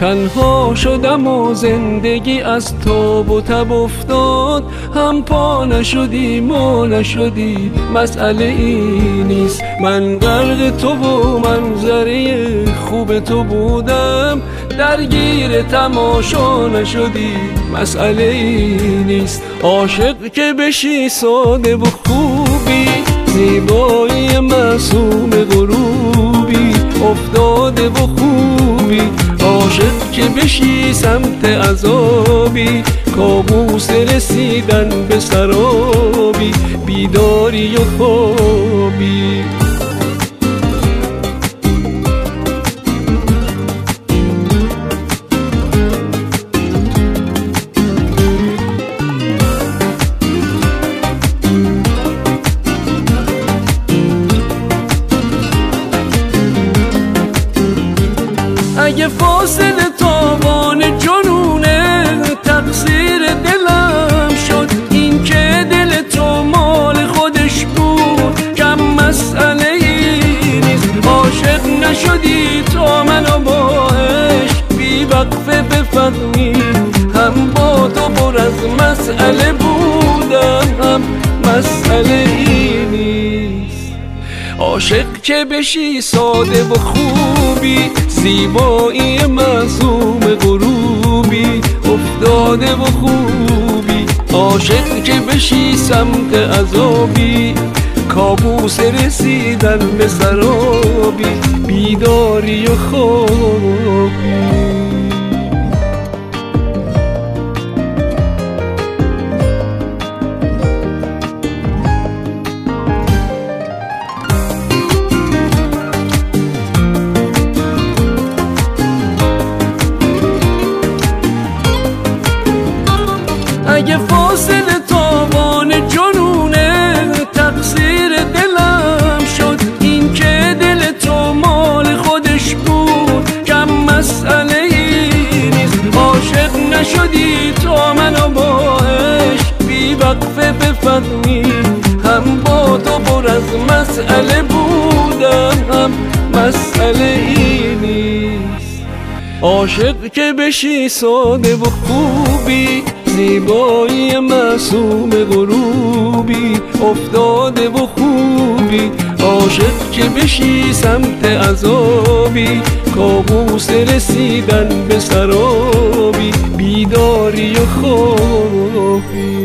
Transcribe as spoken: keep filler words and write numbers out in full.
تنها شدم و زندگی از تاب و تب افتاد، هم پا نشدی ما نشدی مسئله ای نیست. من غرق تو و منظره خوب تو بودم، درگیر تماشا نشدی مسئله ای نیست. عاشق که بشی ساده و خوبی، زیبایی معصوم غروبی افتاده و خوبی. عاشق که بشی سمت عذابی، کابوس رسیدن به سرابی، بیداری و خوابی. اگه فاصله تاوان جنونه، تقصیر دلم شد این که دل تو مال خودش بود، کم مسئله ای نیست. عاشق نشدی تا منو با عشق بی وقفه بفهمی، هم با تو پر از مسئله بودم، هم مسئله ای نیست. عاشق که بشی ساده و خوبی، زیبایی معصوم غروبی افتاده و خوبی. عاشق که بشی سمت عذابی، کابوس رسیدن به سرابی، بیداری و خوابی. اگه فاصله تاوان جنونه، تقصیر دلم شد این که دل تو مال خودش بود، کم مسئله ای نیست. عاشق نشدی تا منو با عشق بی وقفه بفهمی، هم با تو پر از مسئله بودم، هم مسئله ای نیست. عاشق که بشی ساده و خوبی، زیبایی معصوم غروبی افتاده و خوبی. عاشق که بشی سمت عذابی، کابوس رسیدن به سرابی، بیداری و خوابی.